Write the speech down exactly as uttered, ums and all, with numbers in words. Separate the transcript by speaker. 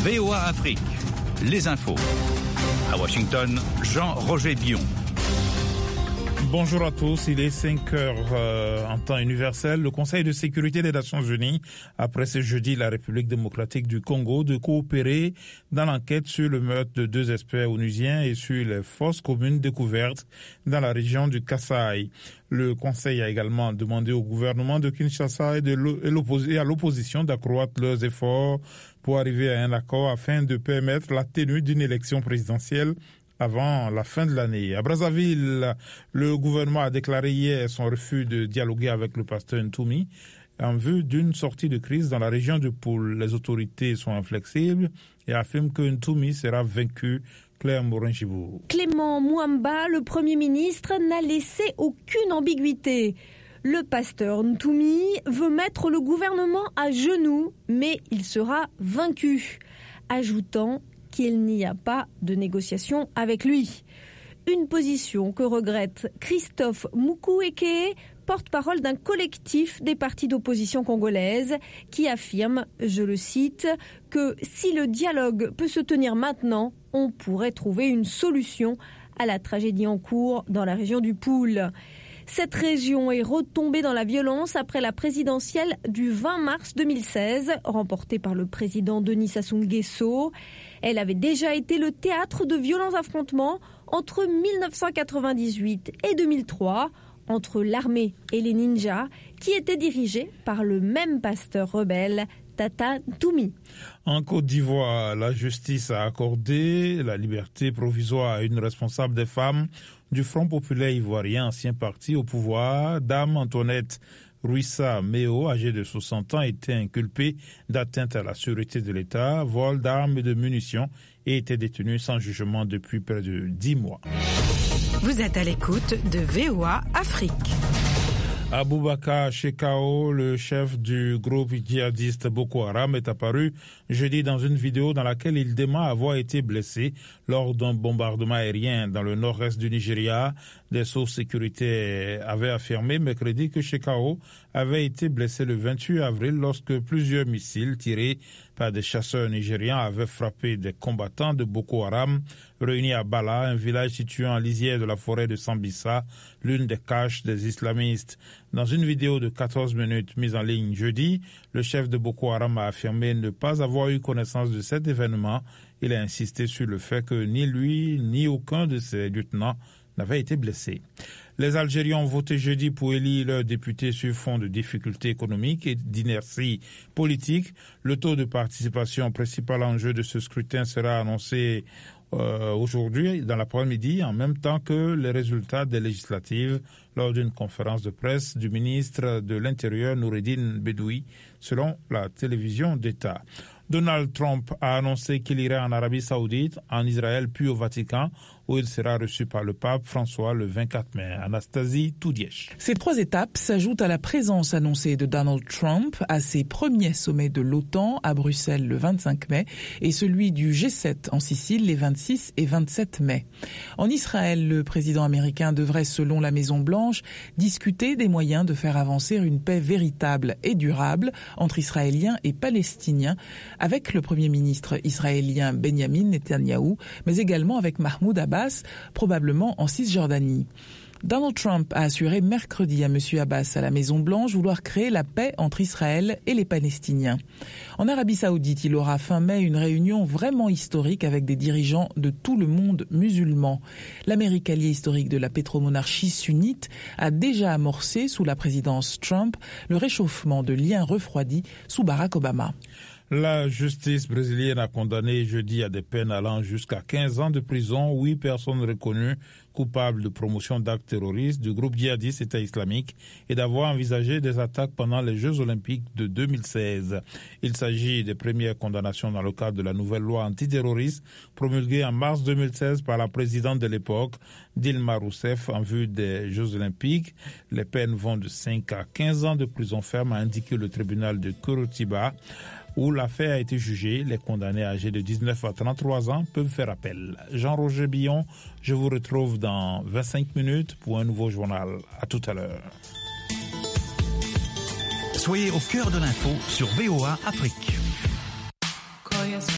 Speaker 1: V O A Afrique, les infos. À Washington, Jean-Roger Bion.
Speaker 2: Bonjour à tous, il est cinq heures euh, en temps universel. Le Conseil de sécurité des Nations Unies a pressé jeudi la République démocratique du Congo de coopérer dans l'enquête sur le meurtre de deux experts onusiens et sur les fosses communes découvertes dans la région du Kasaï. Le Conseil a également demandé au gouvernement de Kinshasa et, de l'oppos- et à l'opposition d'accroître leurs efforts pour arriver à un accord afin de permettre la tenue d'une élection présidentielle avant la fin de l'année. À Brazzaville, le gouvernement a déclaré hier son refus de dialoguer avec le pasteur Ntoumi en vue d'une sortie de crise dans la région de Poul. Les autorités sont inflexibles et affirment que Ntoumi sera vaincu. Claire Morin-Chibou.
Speaker 3: Clément Mouamba, le Premier ministre, n'a laissé aucune ambiguïté. Le pasteur Ntoumi veut mettre le gouvernement à genoux, mais il sera vaincu, ajoutant qu'il n'y a pas de négociation avec lui. Une position que regrette Christophe Mukwege, porte-parole d'un collectif des partis d'opposition congolaise, qui affirme, je le cite, que si le dialogue peut se tenir maintenant, on pourrait trouver une solution à la tragédie en cours dans la région du Poul. Cette région est retombée dans la violence après la présidentielle du vingt mars deux mille seize, remportée par le président Denis Sassou Nguesso. Elle avait déjà été le théâtre de violents affrontements entre mille neuf cent quatre-vingt-dix-huit et deux mille trois, entre l'armée et les ninjas, qui étaient dirigés par le même pasteur rebelle, Tata Ntoumi.
Speaker 2: En Côte d'Ivoire, la justice a accordé la liberté provisoire à une responsable des femmes du Front populaire ivoirien, ancien parti au pouvoir. Dame Antoinette Ruissa Méo, âgée de soixante ans, était inculpée d'atteinte à la sûreté de l'État, vol d'armes et de munitions et était détenue sans jugement depuis près de dix mois.
Speaker 4: Vous êtes à l'écoute de V O A Afrique.
Speaker 2: Aboubakar Shekau, le chef du groupe djihadiste Boko Haram, est apparu jeudi dans une vidéo dans laquelle il dément avoir été blessé lors d'un bombardement aérien dans le nord-est du Nigeria. Des sources sécurité avaient affirmé mercredi que Shekau avait été blessé le vingt-huit avril lorsque plusieurs missiles tirés par des chasseurs nigérians avaient frappé des combattants de Boko Haram réunis à Bala, un village situé en lisière de la forêt de Sambisa, l'une des caches des islamistes. Dans une vidéo de quatorze minutes mise en ligne jeudi, le chef de Boko Haram a affirmé ne pas avoir eu connaissance de cet événement. Il a insisté sur le fait que ni lui ni aucun de ses lieutenants n'avait été blessé. Les Algériens ont voté jeudi pour élire leurs députés sur fond de difficultés économiques et d'inertie politique. Le taux de participation, principal enjeu de ce scrutin, sera annoncé euh, aujourd'hui dans l'après-midi, en même temps que les résultats des législatives, lors d'une conférence de presse du ministre de l'Intérieur Noureddine Bedoui, selon la télévision d'État. Donald Trump a annoncé qu'il irait en Arabie Saoudite, en Israël puis au Vatican, où il sera reçu par le pape François le vingt-quatre mai. Anastasie Toudièche.
Speaker 5: Ces trois étapes s'ajoutent à la présence annoncée de Donald Trump à ses premiers sommets de l'OTAN à Bruxelles le vingt-cinq mai et celui du G sept en Sicile les vingt-six et vingt-sept mai. En Israël, le président américain devrait, selon la Maison-Blanche, discuter des moyens de faire avancer une paix véritable et durable entre Israéliens et Palestiniens, avec le Premier ministre israélien Benjamin Netanyahou, mais également avec Mahmoud Abbas, probablement en Cisjordanie. Donald Trump a assuré mercredi à M. Abbas à la Maison-Blanche vouloir créer la paix entre Israël et les Palestiniens. En Arabie Saoudite, il aura fin mai une réunion vraiment historique avec des dirigeants de tout le monde musulman. L'Amérique alliée historique de la pétromonarchie sunnite a déjà amorcé, sous la présidence Trump, le réchauffement de liens refroidis sous Barack Obama.
Speaker 2: La justice brésilienne a condamné jeudi à des peines allant jusqu'à quinze ans de prison huit personnes reconnues coupables de promotion d'actes terroristes du groupe djihadiste État islamique et d'avoir envisagé des attaques pendant les Jeux olympiques de deux mille seize. Il s'agit des premières condamnations dans le cadre de la nouvelle loi antiterroriste promulguée en mars deux mille seize par la présidente de l'époque, Dilma Rousseff, en vue des Jeux olympiques. Les peines vont de cinq à quinze ans de prison ferme, a indiqué le tribunal de Curitiba, où l'affaire a été jugée. Les condamnés âgés de dix-neuf à trente-trois ans peuvent faire appel. Jean-Roger Billon, je vous retrouve dans vingt-cinq minutes pour un nouveau journal. À tout à l'heure.
Speaker 1: Soyez au cœur de l'info sur V O A Afrique.